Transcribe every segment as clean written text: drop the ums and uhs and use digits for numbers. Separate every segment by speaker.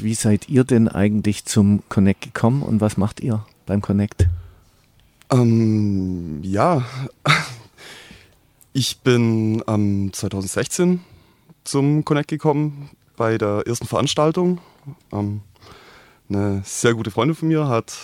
Speaker 1: Connect. Wie seid ihr denn eigentlich zum Connect gekommen und was macht ihr beim Connect?
Speaker 2: Ja, ich bin 2016 zum Connect gekommen bei der ersten Veranstaltung. Eine sehr gute Freundin von mir hat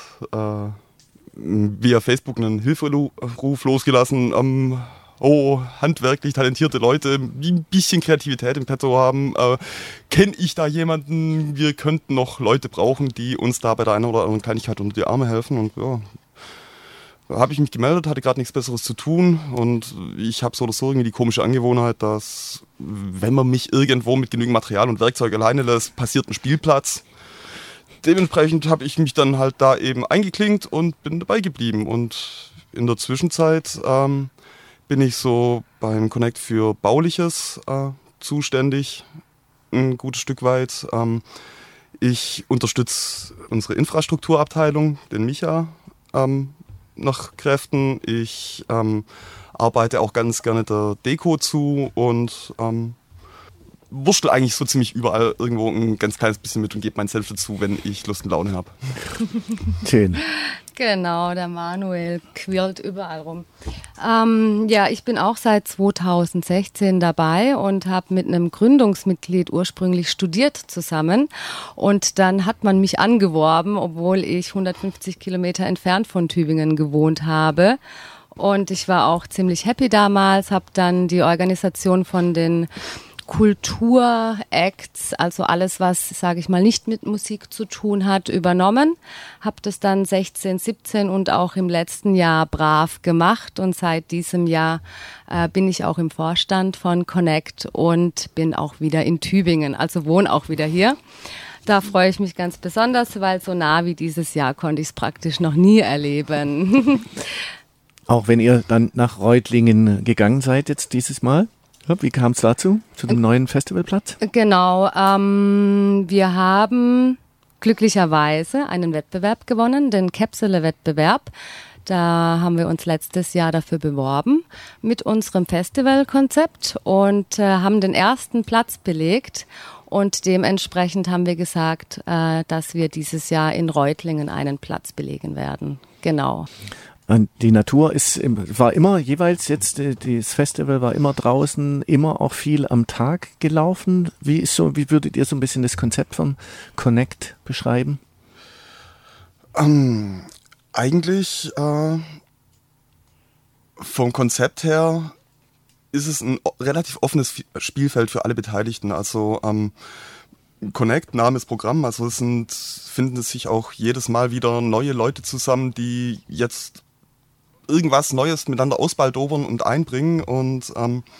Speaker 2: via Facebook einen Hilferuf losgelassen. Handwerklich talentierte Leute, die ein bisschen Kreativität im Petto haben. Kenne ich da jemanden? Wir könnten noch Leute brauchen, die uns da bei der einen oder anderen Kleinigkeit unter die Arme helfen. Und ja, habe ich mich gemeldet, hatte gerade nichts Besseres zu tun. Und ich habe so oder so irgendwie die komische Angewohnheit, dass wenn man mich irgendwo mit genügend Material und Werkzeug alleine lässt, passiert ein Spielplatz. Dementsprechend habe ich mich dann halt da eben eingeklinkt und bin dabei geblieben. Und in der Zwischenzeit bin ich so beim Connect für Bauliches zuständig, ein gutes Stück weit. Ich unterstütze unsere Infrastrukturabteilung, den Micha, nach Kräften. Ich arbeite auch ganz gerne der Deko zu und wurschtel eigentlich so ziemlich überall irgendwo ein ganz kleines bisschen mit und gebe mein Senf dazu, wenn ich Lust und Laune habe.
Speaker 1: Schön.
Speaker 3: Genau, der Manuel quirlt überall rum. Ja, ich bin auch seit 2016 dabei und habe mit einem Gründungsmitglied ursprünglich studiert zusammen. Und dann hat man mich angeworben, obwohl ich 150 Kilometer entfernt von Tübingen gewohnt habe. Und ich war auch ziemlich happy damals, habe dann die Organisation von den Kulturacts, also alles, was, sage ich mal, nicht mit Musik zu tun hat, übernommen. Habe das dann 16, 17 und auch im letzten Jahr brav gemacht. Und seit diesem Jahr bin ich auch im Vorstand von Connect und bin auch wieder in Tübingen, also wohne auch wieder hier. Da freue ich mich ganz besonders, weil so nah wie dieses Jahr konnte ich es praktisch noch nie erleben.
Speaker 1: Auch wenn ihr dann nach Reutlingen gegangen seid jetzt dieses Mal? Wie kam es dazu, zu dem neuen Festivalplatz?
Speaker 3: Genau, wir haben glücklicherweise einen Wettbewerb gewonnen, den Käpsele-Wettbewerb. Da haben wir uns letztes Jahr dafür beworben mit unserem Festivalkonzept und haben den ersten Platz belegt. Und dementsprechend haben wir gesagt, dass wir dieses Jahr in Reutlingen einen Platz belegen werden. Genau.
Speaker 1: Die Natur war immer jeweils jetzt, das Festival war immer draußen, immer auch viel am Tag gelaufen. Wie würdet ihr so ein bisschen das Konzept vom Connect beschreiben?
Speaker 2: Eigentlich vom Konzept her ist es ein relativ offenes Spielfeld für alle Beteiligten. Also Connect, Name ist Programm, also finden sich auch jedes Mal wieder neue Leute zusammen, die jetzt irgendwas Neues miteinander ausbaldobern und einbringen und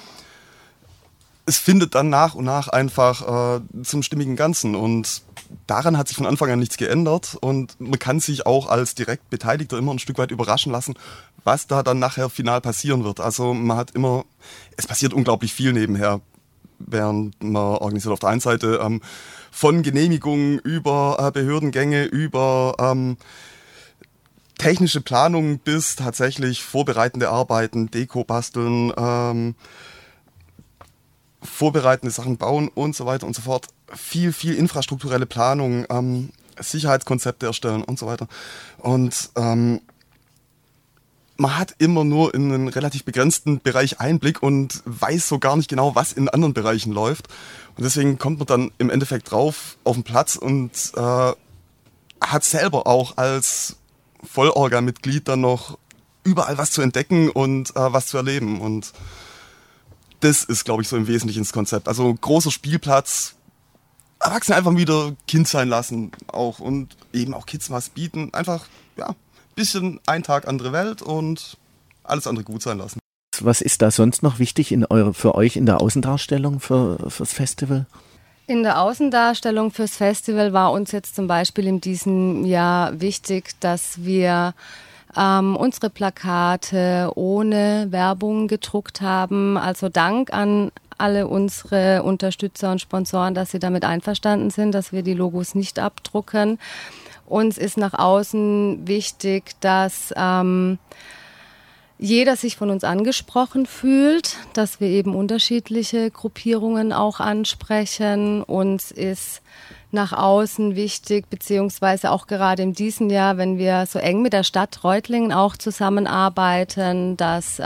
Speaker 2: es findet dann nach und nach einfach zum stimmigen Ganzen und daran hat sich von Anfang an nichts geändert und man kann sich auch als direkt Beteiligter immer ein Stück weit überraschen lassen, was da dann nachher final passieren wird. Also es passiert unglaublich viel nebenher, während man organisiert auf der einen Seite von Genehmigungen über Behördengänge, über technische Planung bis tatsächlich vorbereitende Arbeiten, Deko basteln, vorbereitende Sachen bauen und so weiter und so fort. Viel infrastrukturelle Planung, Sicherheitskonzepte erstellen und so weiter. Und man hat immer nur in einen relativ begrenzten Bereich Einblick und weiß so gar nicht genau, was in anderen Bereichen läuft. Und deswegen kommt man dann im Endeffekt drauf auf den Platz und hat selber auch als Vollorga-Mitglied dann noch überall was zu entdecken und was zu erleben. Und das ist, glaube ich, so im Wesentlichen das Konzept. Also großer Spielplatz, Erwachsene einfach wieder Kind sein lassen auch und eben auch Kids was bieten. Einfach, ja, bisschen ein Tag andere Welt und alles andere gut sein lassen.
Speaker 1: Was ist da sonst noch wichtig für euch in der Außendarstellung fürs Festival?
Speaker 3: In der Außendarstellung fürs Festival war uns jetzt zum Beispiel in diesem Jahr wichtig, dass wir unsere Plakate ohne Werbung gedruckt haben. Also Dank an alle unsere Unterstützer und Sponsoren, dass sie damit einverstanden sind, dass wir die Logos nicht abdrucken. Uns ist nach außen wichtig, dass jeder sich von uns angesprochen fühlt, dass wir eben unterschiedliche Gruppierungen auch ansprechen. Uns ist nach außen wichtig, beziehungsweise auch gerade in diesem Jahr, wenn wir so eng mit der Stadt Reutlingen auch zusammenarbeiten, dass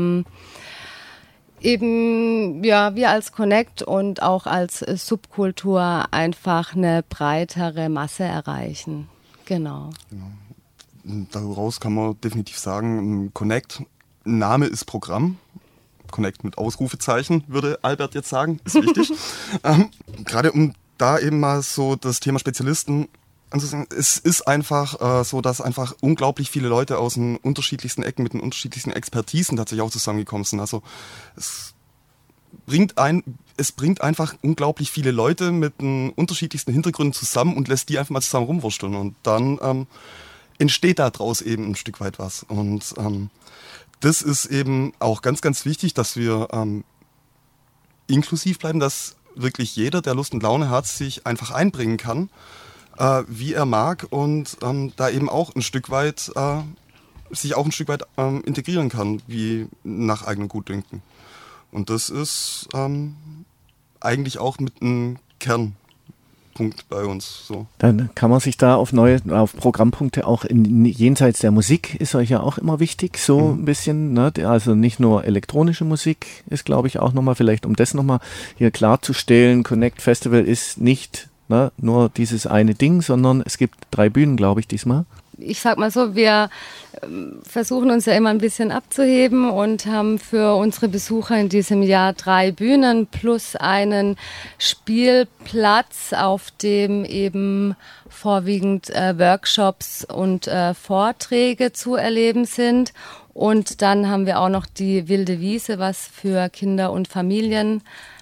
Speaker 3: eben ja wir als Connect und auch als Subkultur einfach eine breitere Masse erreichen. Genau.
Speaker 2: Daraus kann man definitiv sagen, Connect, Name ist Programm. Connect mit Ausrufezeichen, würde Albert jetzt sagen, ist wichtig. Gerade um da eben mal so das Thema Spezialisten anzusehen, es ist einfach so, dass einfach unglaublich viele Leute aus den unterschiedlichsten Ecken mit den unterschiedlichsten Expertisen tatsächlich auch zusammengekommen sind. Also es bringt einfach unglaublich viele Leute mit den unterschiedlichsten Hintergründen zusammen und lässt die einfach mal zusammen rumwursteln. Und dann entsteht daraus eben ein Stück weit was. Und das ist eben auch ganz, ganz wichtig, dass wir inklusiv bleiben, dass wirklich jeder, der Lust und Laune hat, sich einfach einbringen kann, wie er mag und da eben auch ein Stück weit sich auch ein Stück weit integrieren kann, wie nach eigenem Gutdünken. Und das ist eigentlich auch mit einem Kernpunkt bei uns so.
Speaker 1: Dann kann man sich da auf Programmpunkte auch jenseits der Musik ist euch ja auch immer wichtig, so ein bisschen, ne? Also nicht nur elektronische Musik ist, glaube ich, auch nochmal, vielleicht um das nochmal hier klarzustellen, Connect Festival ist nicht nur dieses eine Ding, sondern es gibt 3 Bühnen, glaube ich, diesmal.
Speaker 3: Ich sag mal so, wir versuchen uns ja immer ein bisschen abzuheben und haben für unsere Besucher in diesem Jahr 3 Bühnen plus einen Spielplatz, auf dem eben vorwiegend Workshops und Vorträge zu erleben sind. Und dann haben wir auch noch die Wilde Wiese, was für Kinder und Familien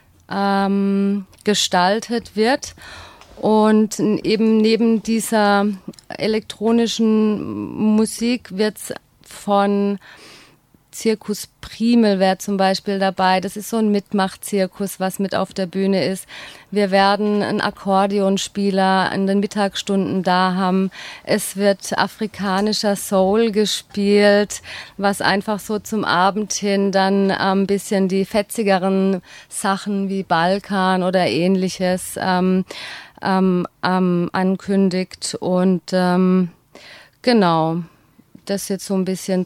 Speaker 3: gestaltet wird. Und eben neben dieser elektronischen Musik wird's von Zirkus Primel wäre zum Beispiel dabei. Das ist so ein Mitmachzirkus, was mit auf der Bühne ist. Wir werden einen Akkordeonspieler in den Mittagsstunden da haben. Es wird afrikanischer Soul gespielt, was einfach so zum Abend hin dann ein bisschen die fetzigeren Sachen wie Balkan oder Ähnliches ankündigt. Und genau, das jetzt so ein bisschen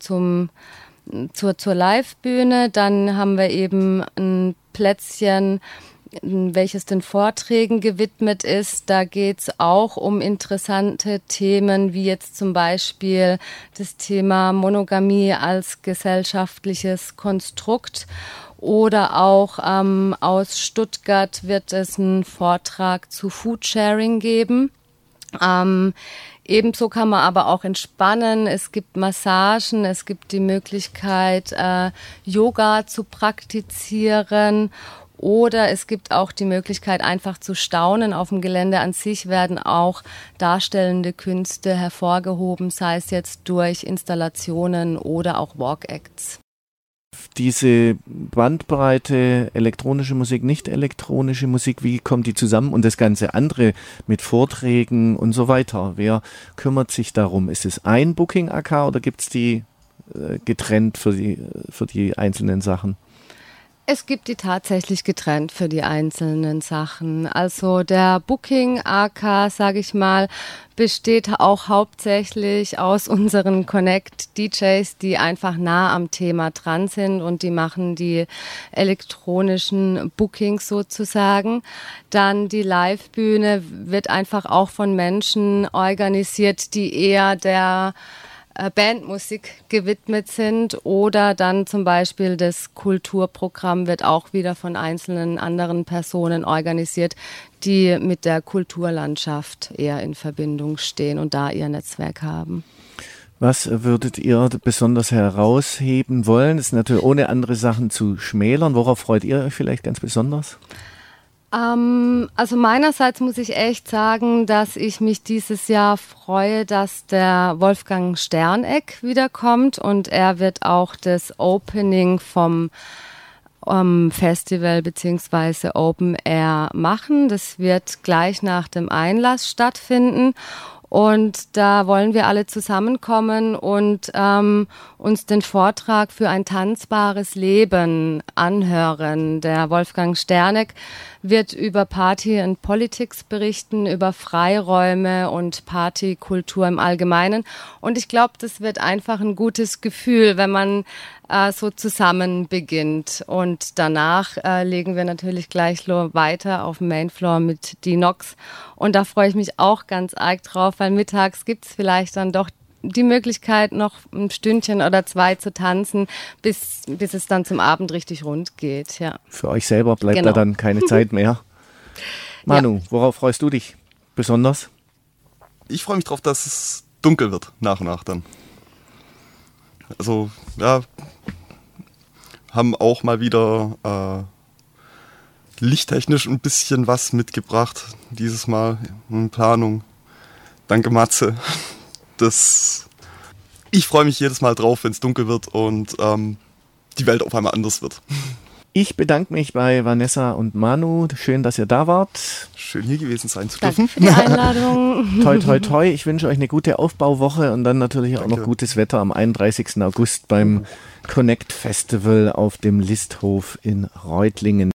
Speaker 3: zur Live-Bühne. Dann haben wir eben ein Plätzchen, welches den Vorträgen gewidmet ist. Da geht's auch um interessante Themen, wie jetzt zum Beispiel das Thema Monogamie als gesellschaftliches Konstrukt. Oder auch aus Stuttgart wird es einen Vortrag zu Foodsharing geben. Ebenso kann man aber auch entspannen. Es gibt Massagen, es gibt die Möglichkeit, Yoga zu praktizieren. Oder es gibt auch die Möglichkeit, einfach zu staunen. Auf dem Gelände an sich werden auch darstellende Künste hervorgehoben, sei es jetzt durch Installationen oder auch Walk-Acts.
Speaker 1: Diese Bandbreite, elektronische Musik, nicht elektronische Musik, wie kommt die zusammen? Und das ganze andere mit Vorträgen und so weiter. Wer kümmert sich darum? Ist es ein Booking-AK oder gibt es die getrennt für die einzelnen Sachen?
Speaker 3: Es gibt die tatsächlich getrennt für die einzelnen Sachen. Also der Booking-AK, sage ich mal, besteht auch hauptsächlich aus unseren Connect-DJs, die einfach nah am Thema dran sind und die machen die elektronischen Bookings sozusagen. Dann die Live-Bühne wird einfach auch von Menschen organisiert, die eher der Bandmusik gewidmet sind, oder dann zum Beispiel das Kulturprogramm wird auch wieder von einzelnen anderen Personen organisiert, die mit der Kulturlandschaft eher in Verbindung stehen und da ihr Netzwerk haben.
Speaker 1: Was würdet ihr besonders herausheben wollen? Das ist natürlich ohne andere Sachen zu schmälern. Worauf freut ihr euch vielleicht ganz besonders?
Speaker 3: Also meinerseits muss ich echt sagen, dass ich mich dieses Jahr freue, dass der Wolfgang Sterneck wiederkommt und er wird auch das Opening vom Festival bzw. Open Air machen. Das wird gleich nach dem Einlass stattfinden. Und da wollen wir alle zusammenkommen und uns den Vortrag für ein tanzbares Leben anhören. Der Wolfgang Sterneck wird über Party and Politics berichten, über Freiräume und Partykultur im Allgemeinen. Und ich glaube, das wird einfach ein gutes Gefühl, wenn man so zusammen beginnt. Und danach legen wir natürlich gleich weiter auf dem Mainfloor mit die Nox. Und da freue ich mich auch ganz arg drauf, weil mittags gibt's vielleicht dann doch die Möglichkeit, noch ein Stündchen oder zwei zu tanzen, bis es dann zum Abend richtig rund geht. Ja.
Speaker 1: Für euch selber bleibt da dann keine Zeit mehr. Manu, worauf freust du dich besonders?
Speaker 2: Ich freue mich drauf, dass es dunkel wird, nach und nach dann. Also, ja, haben auch mal wieder lichttechnisch ein bisschen was mitgebracht, dieses Mal in Planung. Danke, Matze. Ich freue mich jedes Mal drauf, wenn es dunkel wird und die Welt auf einmal anders wird.
Speaker 1: Ich bedanke mich bei Vanessa und Manu. Schön, dass ihr da wart.
Speaker 2: Schön, hier gewesen sein zu dürfen.
Speaker 3: Danke für die Einladung.
Speaker 1: Toi, toi, toi. Ich wünsche euch eine gute Aufbauwoche und dann natürlich auch noch gutes Wetter am 31. August beim Connect Festival auf dem Listhof in Reutlingen.